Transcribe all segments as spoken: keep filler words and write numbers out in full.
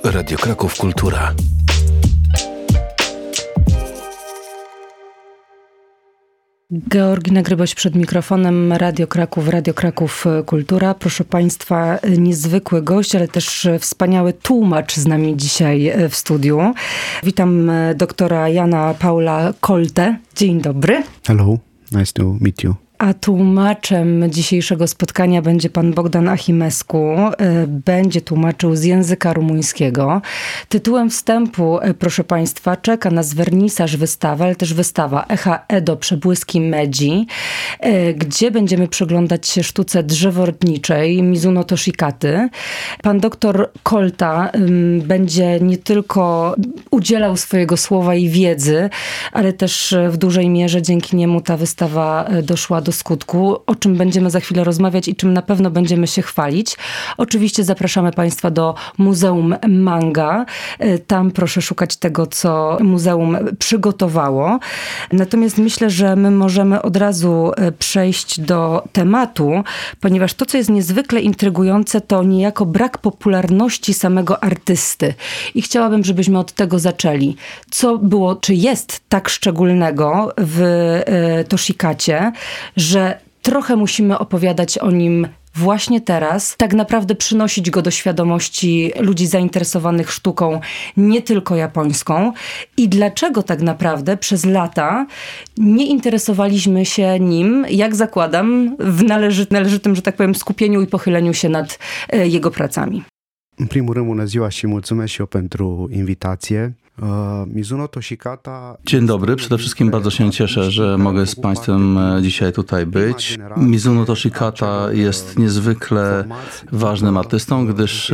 Radio Kraków Kultura. Georgina Gryboś przed mikrofonem, Radio Kraków, Radio Kraków Kultura. Proszę Państwa, niezwykły gość, ale też wspaniały tłumacz z nami dzisiaj w studiu. Witam doktora Jana Paula Koltę. Dzień dobry. Hello, nice to meet you. A tłumaczem dzisiejszego spotkania będzie pan Bogdan Achimescu. Będzie tłumaczył z języka rumuńskiego. Tytułem wstępu, proszę Państwa, czeka nas wernisaż wystawy, ale też wystawa Echa Edo Przebłyski Medzi, gdzie będziemy przyglądać się sztuce drzeworodniczej Mizuno Toshikaty. Pan doktor Kolta będzie nie tylko udzielał swojego słowa i wiedzy, ale też w dużej mierze dzięki niemu ta wystawa doszła do do skutku, o czym będziemy za chwilę rozmawiać i czym na pewno będziemy się chwalić. Oczywiście zapraszamy Państwa do Muzeum Manga. Tam proszę szukać tego, co muzeum przygotowało. Natomiast myślę, że my możemy od razu przejść do tematu, ponieważ to, co jest niezwykle intrygujące, to niejako brak popularności samego artysty. I chciałabym, żebyśmy od tego zaczęli. Co było, czy jest tak szczególnego w Toshikacie, że trochę musimy opowiadać o nim właśnie teraz, tak naprawdę przynosić go do świadomości ludzi zainteresowanych sztuką, nie tylko japońską. I dlaczego tak naprawdę przez lata nie interesowaliśmy się nim, jak zakładam, w należy, należytym, że tak powiem, skupieniu i pochyleniu się nad e, jego pracami. În primul rând, bună ziua și mulțumesc și eu pentru invitație. Mizuno Toshikata. Dzień dobry, przede wszystkim bardzo się cieszę, że mogę z Państwem dzisiaj tutaj być. Mizuno Toshikata jest niezwykle ważnym artystą, gdyż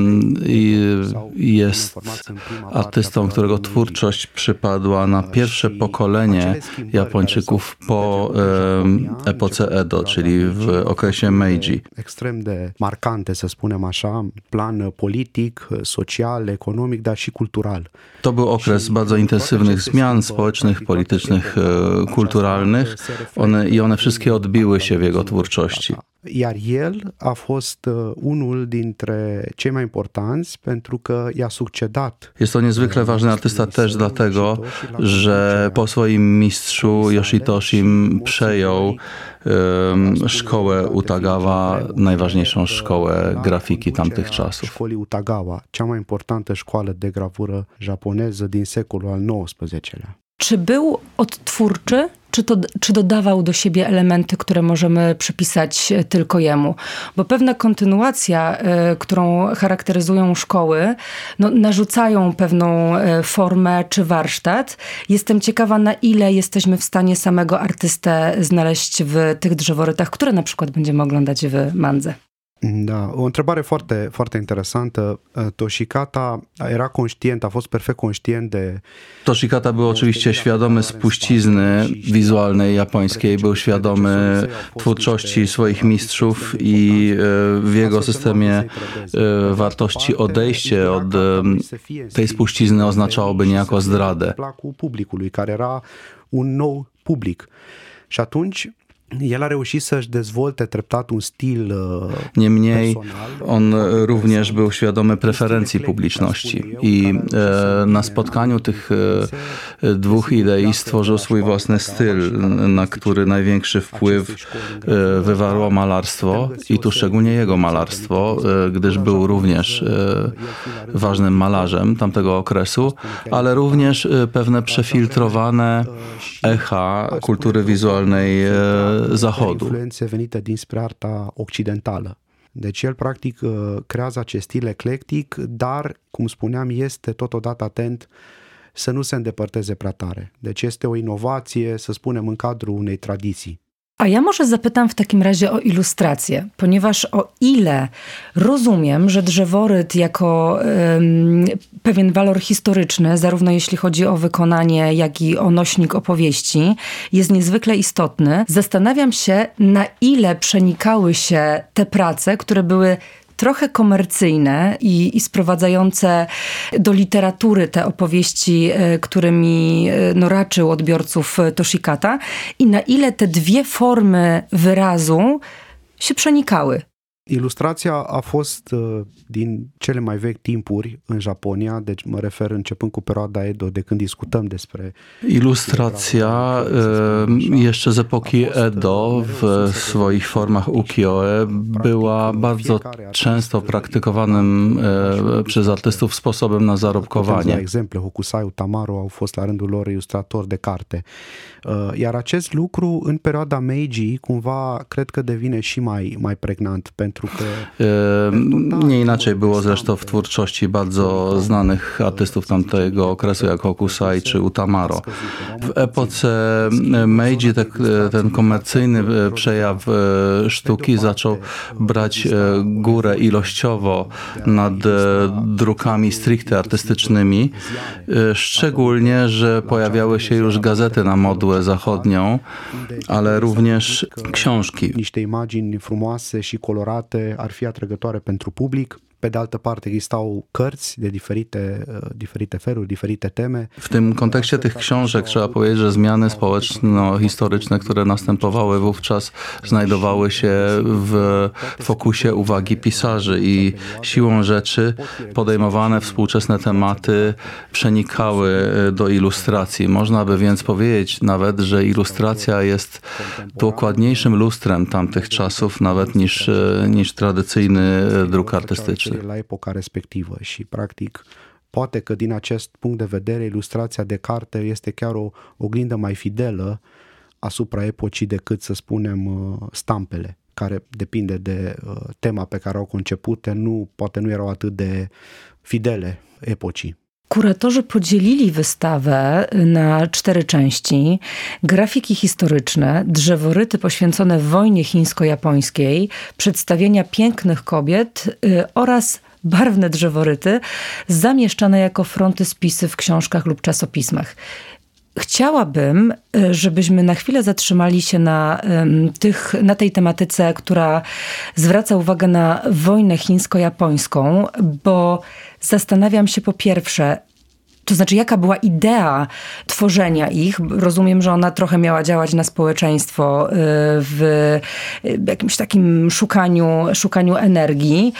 jest artystą, którego twórczość przypadła na pierwsze pokolenie Japończyków po epoce Edo, czyli w okresie Meiji. Extrem de marcante, să spunem așa, plan politic, social, economic, dar și cultural. To był okres bardzo intensywnych zmian społecznych, politycznych, kulturalnych. One, i one wszystkie odbiły się w jego twórczości. Iar el a fost unul dintre cei mai importanți pentru că i-a succedat. Jest to niezwykle ważny artysta też dlatego, że po swoim mistrzu Yoshitoshim przejął um, szkołę Utagawa, najważniejszą szkołę grafiki tamtych czasów. Școlii Utagawa, cea mai importantă școală de gravură japoneză din secolul al nouăsprezecelea. Czy był odtwórczy? Czy, to, czy dodawał do siebie elementy, które możemy przypisać tylko jemu? Bo pewna kontynuacja, y, którą charakteryzują szkoły, no, narzucają pewną y, formę czy warsztat. Jestem ciekawa, na ile jesteśmy w stanie samego artystę znaleźć w tych drzeworytach, które na przykład będziemy oglądać w mandze. Da, o întrebare foarte, foarte interesantă. Toshikata era conștient, a fost perfect conștient de... Toshikata był oczywiście świadomy spuścizny wizualnej japońskiej, był świadomy twórczości swoich mistrzów i w jego systemie wartości odejście od tej spuścizny oznaczałoby niejako zdradę. Publicului, care era un nou public. Și atunci el a reușit să-și dezvolte treptat un stil. Niemniej on również był świadomy preferencji publiczności i na spotkaniu tych dwóch idei stworzył swój własny styl, na który największy wpływ wywarło malarstwo i tu szczególnie jego malarstwo, gdyż był również ważnym malarzem tamtego okresu, ale również pewne przefiltrowane echa kultury wizualnej Zachodu. Influențe venite dinspre arta occidentală. Deci el practic creează acest stil eclectic, dar, cum spuneam, este totodată atent să nu se îndepărteze prea tare. Deci este o inovație, să spunem, în cadrul unei tradiții. A ja może zapytam w takim razie o ilustrację, ponieważ o ile rozumiem, że drzeworyt jako um, pewien walor historyczny, zarówno jeśli chodzi o wykonanie, jak i o nośnik opowieści, jest niezwykle istotny, zastanawiam się, na ile przenikały się te prace, które były trochę komercyjne i, i sprowadzające do literatury te opowieści, którymi no, raczył odbiorców Toshikata, i na ile te dwie formy wyrazu się przenikały. Ilustrația a fost din cele mai vechi timpuri în Japonia, deci mă refer începând cu perioada Edo, de când discutăm despre... Ilustracja jeszcze z epoki Edo w swoich formach ukiyo-e była bardzo często praktykowanym przez artystów sposobem na zarobkowanie. Exemple, Hokusai Utamaro au fost la rândul lor ilustratori de carte. Iar acest lucru în perioada Meiji cumva cred că devine și mai, mai pregnant, pentru că... Nie inaczej było zresztą w twórczości bardzo znanych artystów tamtego okresu, jak Hokusai czy Utamaro. W epoce Meiji te, ten komercyjny przejaw sztuki zaczął brać górę ilościowo nad drukami stricte artystycznymi, szczególnie, że pojawiały się już gazety na modłę zachodnią, ale również książki. Niște imagini frumoase și colorate ar fi atrăgătoare pentru public. Pe de altă parte existau cărți de diferite, diferite feluri, diferite teme. W tym kontekście tych książek trzeba powiedzieć, że zmiany społeczno-historyczne, które następowały wówczas, znajdowały się w fokusie uwagi pisarzy i siłą rzeczy podejmowane współczesne tematy przenikały do ilustracji. Można by więc powiedzieć nawet, że ilustracja jest dokładniejszym lustrem tamtych czasów nawet niż, niż tradycyjny druk artystyczny. La epoca respectivă și practic poate că din acest punct de vedere ilustrația de carte este chiar o oglindă mai fidelă asupra epocii decât, să spunem, stampele, care depinde de tema pe care au concepute, nu, poate nu erau atât de fidele epocii. Kuratorzy podzielili wystawę na cztery części. Grafiki historyczne, drzeworyty poświęcone wojnie chińsko-japońskiej, przedstawienia pięknych kobiet yy, oraz barwne drzeworyty zamieszczane jako frontyspisy w książkach lub czasopismach. Chciałabym, żebyśmy na chwilę zatrzymali się na, tych, na tej tematyce, która zwraca uwagę na wojnę chińsko-japońską, bo zastanawiam się po pierwsze, to znaczy jaka była idea tworzenia ich. Rozumiem, że ona trochę miała działać na społeczeństwo w jakimś takim szukaniu, szukaniu energii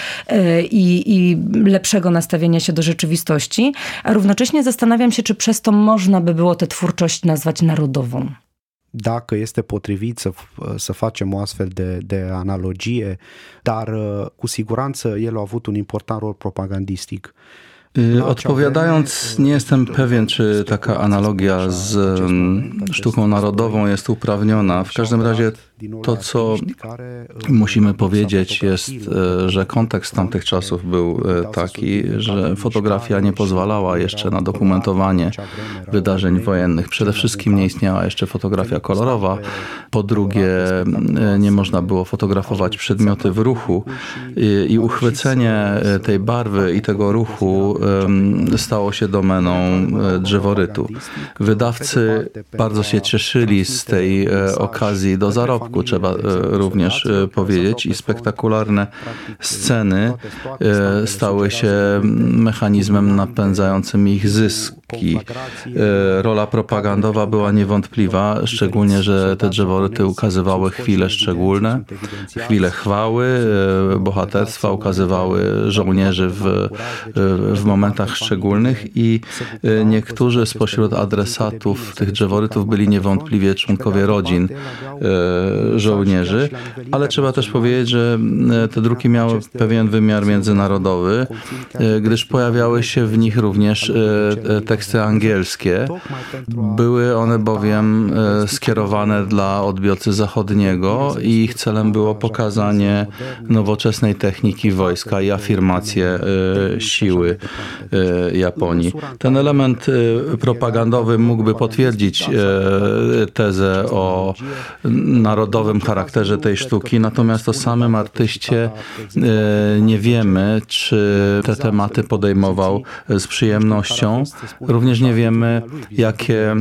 i, i lepszego nastawienia się do rzeczywistości, a równocześnie zastanawiam się, czy przez to można by było tę twórczość nazwać narodową. Dacă este potrivit să, să facem o astfel de, de analogie, dar cu siguranță el a avut un important rol propagandistic. Odpowiadając, nie jestem pewien, czy taka analogia z sztuką narodową jest uprawniona. W każdym razie to, co musimy powiedzieć, jest, że kontekst tamtych czasów był taki, że fotografia nie pozwalała jeszcze na dokumentowanie wydarzeń wojennych. Przede wszystkim nie istniała jeszcze fotografia kolorowa. Po drugie, nie można było fotografować przedmioty w ruchu i uchwycenie tej barwy i tego ruchu stało się domeną drzeworytu. Wydawcy bardzo się cieszyli z tej okazji do zarobku, trzeba również powiedzieć, i spektakularne sceny stały się mechanizmem napędzającym ich zyski. Rola propagandowa była niewątpliwa, szczególnie, że te drzeworyty ukazywały chwile szczególne, chwile chwały, bohaterstwa, ukazywały żołnierzy w, w momentach szczególnych i niektórzy spośród adresatów tych drzeworytów byli niewątpliwie członkowie rodzin żołnierzy, ale trzeba też powiedzieć, że te druki miały pewien wymiar międzynarodowy, gdyż pojawiały się w nich również teksty angielskie. Były one bowiem skierowane dla odbiorcy zachodniego i ich celem było pokazanie nowoczesnej techniki wojska i afirmację siły Japonii. Ten element propagandowy mógłby potwierdzić tezę o narodowym charakterze tej sztuki, natomiast o samym artyście nie wiemy, czy te tematy podejmował z przyjemnością. Również nie wiemy, jakie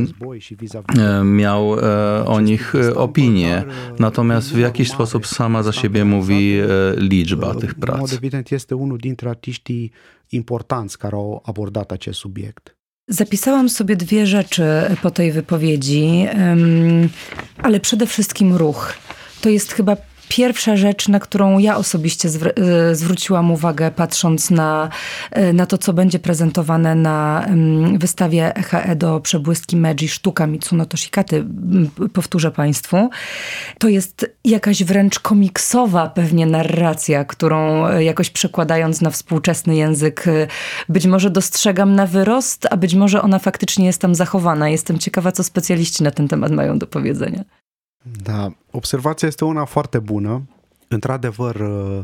miał o nich opinie. Natomiast w jakiś sposób sama za siebie mówi liczba tych prac. Evident este unul dintre artiștii importanți care au abordat acest subiect. Zapisałam sobie dwie rzeczy po tej wypowiedzi, ale przede wszystkim ruch. To jest chyba pierwsza rzecz, na którą ja osobiście zwr- zwróciłam uwagę, patrząc na, na to, co będzie prezentowane na wystawie Echa Edo Przebłyski Meiji, sztuka Mitsuno Toshikaty, powtórzę Państwu, to jest jakaś wręcz komiksowa pewnie narracja, którą jakoś przekładając na współczesny język być może dostrzegam na wyrost, a być może ona faktycznie jest tam zachowana. Jestem ciekawa, co specjaliści na ten temat mają do powiedzenia. Da, obserwația este una foarte bună. Într-adevăr,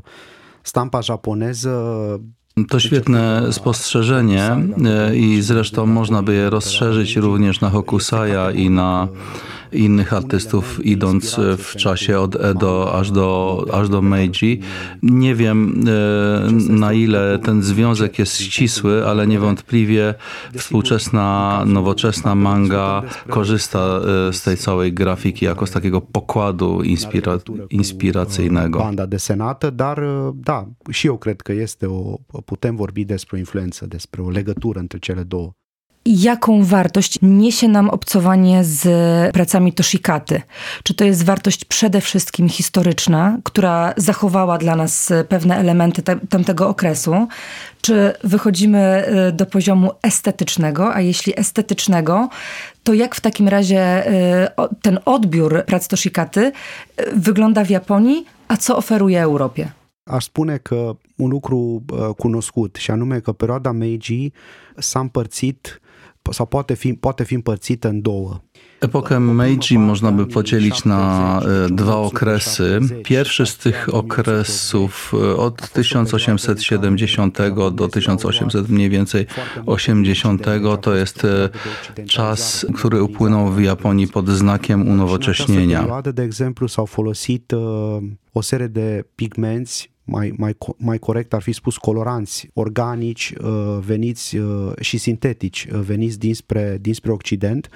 stampa japoneză. To świetne spostrzeżenie i zresztą można by je rozszerzyć również na Hokusaya i na innych artystów, idąc w czasie od Edo aż do, aż do Meiji. Nie wiem, na ile ten związek jest ścisły, ale niewątpliwie współczesna, nowoczesna manga korzysta z tej całej grafiki jako z takiego pokładu inspira- inspiracyjnego. Banda desenată, dar da, și eu cred că este o, putem vorbi despre o influență, despre o legătură între cele două. Jaką wartość niesie nam obcowanie z pracami Toshikaty? Czy to jest wartość przede wszystkim historyczna, która zachowała dla nas pewne elementy te, tamtego okresu? Czy wychodzimy do poziomu estetycznego? A jeśli estetycznego, to jak w takim razie ten odbiór prac Toshikaty wygląda w Japonii, a co oferuje Europie? Aș spune că un lucru cunoscut, și anume că perioada Meiji s-a împărțit sau poate fi, poate fi împărțită în două. Epokę Meiji można by podzielić na dwa okresy. Pierwszy z tych okresów od tysiąc osiemset siedemdziesiątego do tysiąc osiemset mniej więcej osiemdziesiątego to jest czas, który upłynął w Japonii pod znakiem unowocześnienia. De exemplu, s-au folosit o serie de pigmenți, mai, mai, mai corect ar fi spus coloranți organici veniți și sintetici veniți dinspre, dinspre Occident.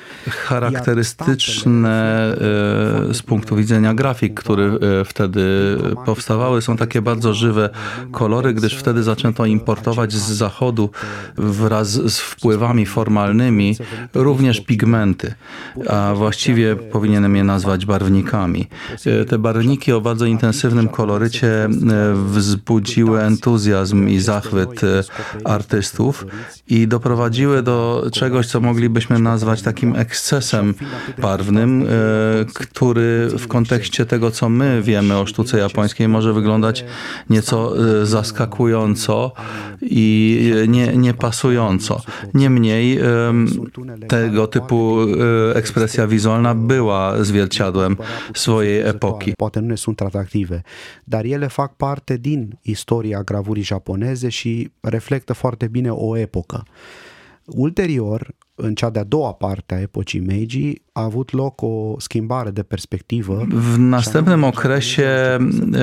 Charakterystyczne z punktu widzenia grafik, które wtedy powstawały, są takie bardzo żywe kolory, gdyż wtedy zaczęto importować z zachodu wraz z wpływami formalnymi również pigmenty, a właściwie powinienem je nazwać barwnikami. Te barwniki o bardzo intensywnym kolorycie wzbudziły entuzjazm i zachwyt artystów i doprowadziły do czegoś, co moglibyśmy nazwać takim ekscesem barwnym, który w kontekście tego, co my wiemy o sztuce japońskiej, może wyglądać nieco zaskakująco i nie, niepasująco. Niemniej tego typu ekspresja wizualna była zwierciadłem swojej epoki. Poate nu ne sunt atractive, dar ele fac parte din istoria gravurii japoneze și reflectă foarte bine o epocă. Ulterior, în cea de-a doua parte a epocii Meiji, a avut loc o schimbare de perspektivă. W następnym okresie e,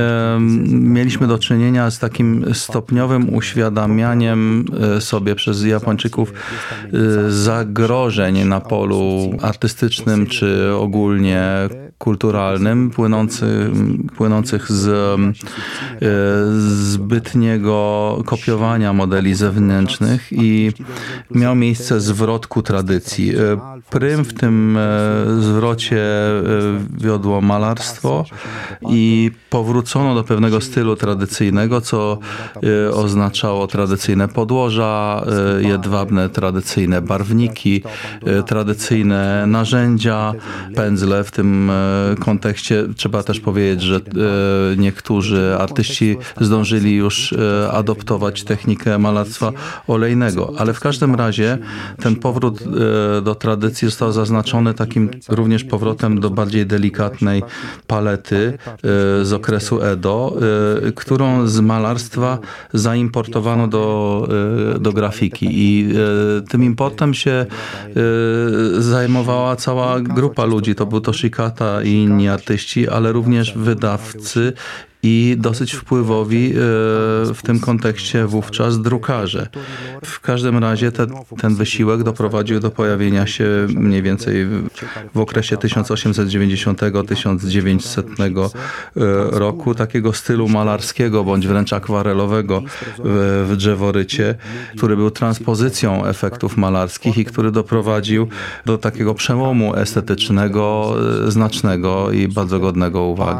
mieliśmy do czynienia z takim stopniowym uświadamianiem sobie przez Japończyków e, zagrożeń na polu artystycznym czy ogólnie kulturalnym, płynący, płynących z e, zbytniego kopiowania modeli zewnętrznych i miał miejsce zwrot ku tradycji. Prym w tym zwrocie wiodło malarstwo i powrócono do pewnego stylu tradycyjnego, co oznaczało tradycyjne podłoża, jedwabne tradycyjne barwniki, tradycyjne narzędzia, pędzle. W tym kontekście trzeba też powiedzieć, że niektórzy artyści zdążyli już adoptować technikę malarstwa olejnego, ale w każdym razie ten powrót do tradycji został zaznaczony takim również powrotem do bardziej delikatnej palety z okresu Edo, którą z malarstwa zaimportowano do, do grafiki i tym importem się zajmowała cała grupa ludzi. To był Toshikata i inni artyści, ale również wydawcy i dosyć wpływowi w tym kontekście wówczas drukarze. W każdym razie te, ten wysiłek doprowadził do pojawienia się mniej więcej w, w okresie tysiąc osiemset dziewięćdziesiątego do tysiąc dziewięćsetnego roku takiego stylu malarskiego bądź wręcz akwarelowego w, w drzeworycie, który był transpozycją efektów malarskich i który doprowadził do takiego przełomu estetycznego, znacznego i bardzo godnego uwagi.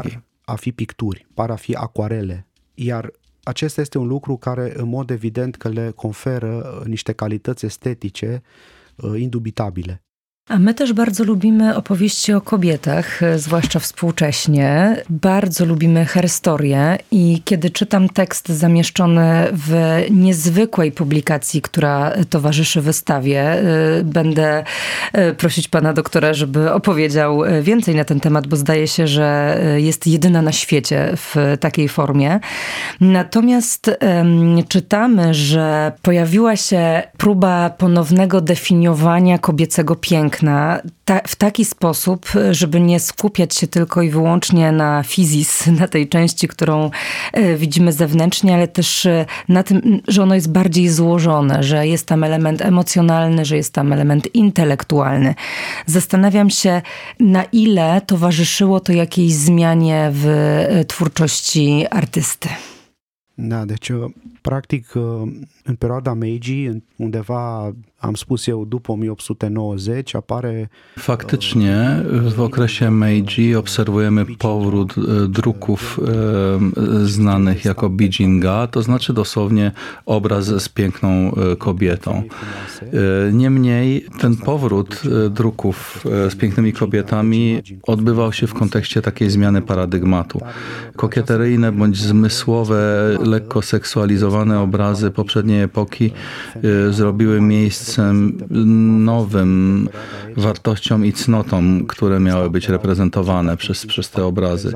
a fi picturi, par a fi acuarele, iar acesta este un lucru care în mod evident că le conferă niște calități estetice indubitabile. A my też bardzo lubimy opowieści o kobietach, zwłaszcza współcześnie. Bardzo lubimy herstorię i kiedy czytam tekst zamieszczony w niezwykłej publikacji, która towarzyszy wystawie, będę prosić pana doktora, żeby opowiedział więcej na ten temat, bo zdaje się, że jest jedyna na świecie w takiej formie. Natomiast um, czytamy, że pojawiła się próba ponownego definiowania kobiecego piękna Ta, w taki sposób, żeby nie skupiać się tylko i wyłącznie na fizis, na tej części, którą widzimy zewnętrznie, ale też na tym, że ono jest bardziej złożone, że jest tam element emocjonalny, że jest tam element intelektualny. Zastanawiam się, na ile towarzyszyło to jakiejś zmianie w twórczości artysty. Da, deci, practic, în perioada Meiji, undeva, am spus eu, după o mie opt sute nouăzeci, apare... Faktycznie w okresie Meiji obserwujemy powrót druków znanych jako Bijinga, to znaczy dosłownie obraz z piękną kobietą. Niemniej ten powrót druków z pięknymi kobietami odbywał się w kontekście takiej zmiany paradygmatu. Kokieteryjne bądź zmysłowe, lekko seksualizowane obrazy poprzedniej epoki zrobiły miejsce nowym wartościom i cnotom, które miały być reprezentowane przez, przez te obrazy.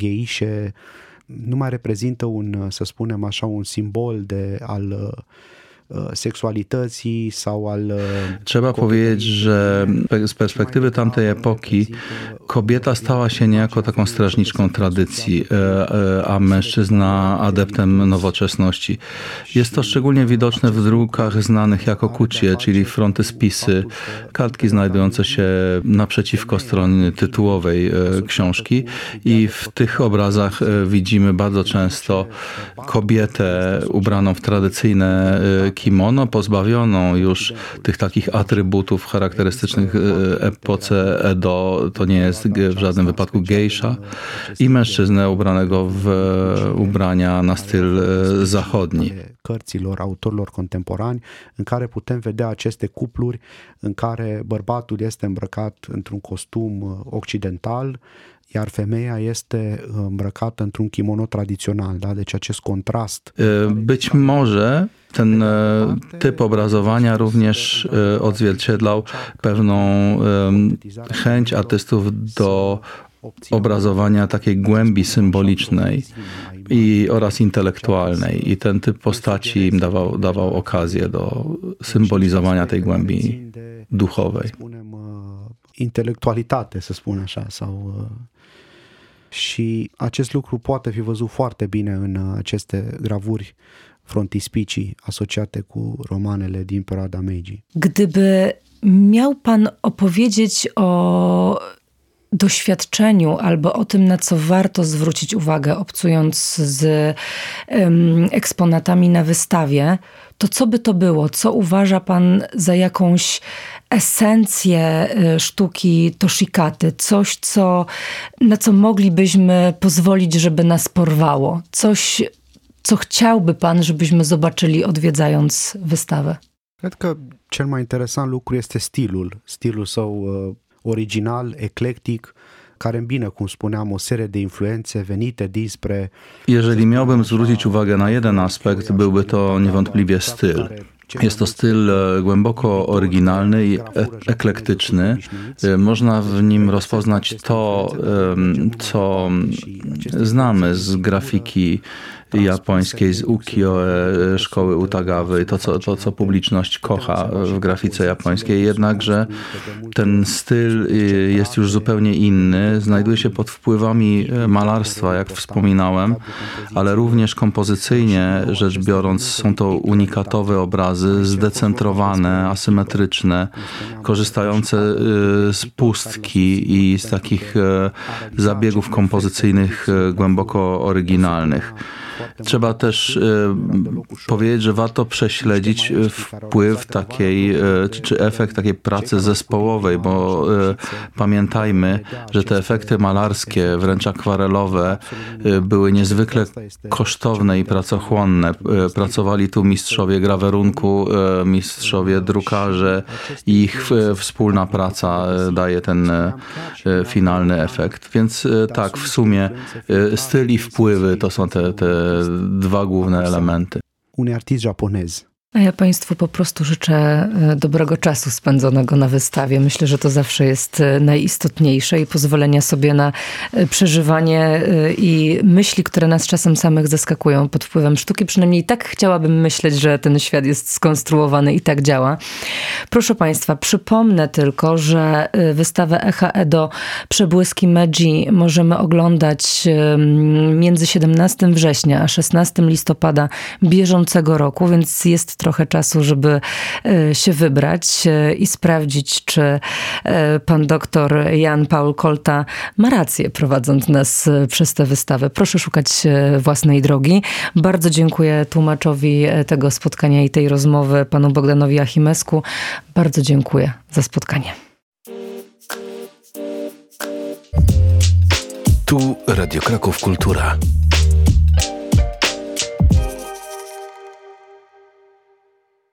Nu mai reprezintă un, să spunem așa, un simbol de al seksualității sau al... Trzeba powiedzieć, że z perspektywy tamtej epoki kobieta stała się niejako taką strażniczką tradycji, a mężczyzna adeptem nowoczesności. Jest to szczególnie widoczne w drukach znanych jako kucie, czyli frontyspisy, kartki znajdujące się naprzeciwko strony tytułowej książki i w tych obrazach widzimy bardzo często kobietę ubraną w tradycyjne kimono, pozbawioną już tych takich atrybutów charakterystycznych epoce Edo, to nie jest w żadnym wypadku geisha, i mężczyznę ubranego w ubrania na styl zachodni. Cărților autorilor contemporani, în care putem vedea aceste cupluri în care bărbatul este îmbrăcat într-un costum occidental, iar femeia este îmbrăcată într-un kimono tradițional, da? Deci acest kontrast. Być może ten typ obrazowania również odzwierciedlał pewną chęć artystów do obrazowania takiej głębi symbolicznej i oraz intelektualnej. I ten typ postaci im dawał, dawał okazję do symbolizowania tej głębi duchowej. Intelectualitate, să spun așa, sau... Și acest lucru poate fi văzut foarte bine în aceste gravuri frontispicii asociate cu romanele din perioada Meiji. Gdyby miał pan opowiedzieć o doświadczeniu albo o tym, na co warto zwrócić uwagę, obcując z um, eksponatami na wystawie, to co by to było? Co uważa pan za jakąś esencję sztuki Toshikaty? Coś, co, na co moglibyśmy pozwolić, żeby nas porwało? Coś, co chciałby pan, żebyśmy zobaczyli, odwiedzając wystawę? Cred că cel mai interesant lucru este stilul, stilul său original, eclectic, care îmbină, cum spuneam, o serie de influențe venite dinspre... Jeżeli miałbym zwrócić uwagę na jeden aspekt, byłby to niewątpliwie styl. Jest to styl głęboko oryginalny i eklektyczny. Można w nim rozpoznać to, co znamy z grafiki japońskiej, z ukiyo-e szkoły Utagawy, to co, to, co publiczność kocha w grafice japońskiej. Jednakże ten styl jest już zupełnie inny. Znajduje się pod wpływami malarstwa, jak wspominałem, ale również kompozycyjnie rzecz biorąc są to unikatowe obrazy, zdecentrowane, asymetryczne, korzystające z pustki i z takich zabiegów kompozycyjnych głęboko oryginalnych. trzeba też powiedzieć, że warto prześledzić wpływ takiej, czy efekt takiej pracy zespołowej, bo pamiętajmy, że te efekty malarskie, wręcz akwarelowe, były niezwykle kosztowne i pracochłonne. Pracowali tu mistrzowie grawerunku, mistrzowie drukarze i ich wspólna praca daje ten finalny efekt. Więc tak, w sumie styl i wpływy to są te, te dwa główne elementy. Un artist japonez. A ja Państwu po prostu życzę dobrego czasu spędzonego na wystawie. Myślę, że to zawsze jest najistotniejsze i pozwolenia sobie na przeżywanie i myśli, które nas czasem samych zaskakują pod wpływem sztuki. Przynajmniej tak chciałabym myśleć, że ten świat jest skonstruowany i tak działa. Proszę Państwa, przypomnę tylko, że wystawę Echa Edo Przebłyski Meiji możemy oglądać między siedemnastego września a szesnastego listopada bieżącego roku, więc jest trochę czasu, żeby się wybrać i sprawdzić, czy pan doktor Jan Paul Kolta ma rację, prowadząc nas przez tę wystawę. Proszę szukać własnej drogi. Bardzo dziękuję tłumaczowi tego spotkania i tej rozmowy, panu Bogdanowi Achimescu. Bardzo dziękuję za spotkanie. Tu Radio Kraków Kultura.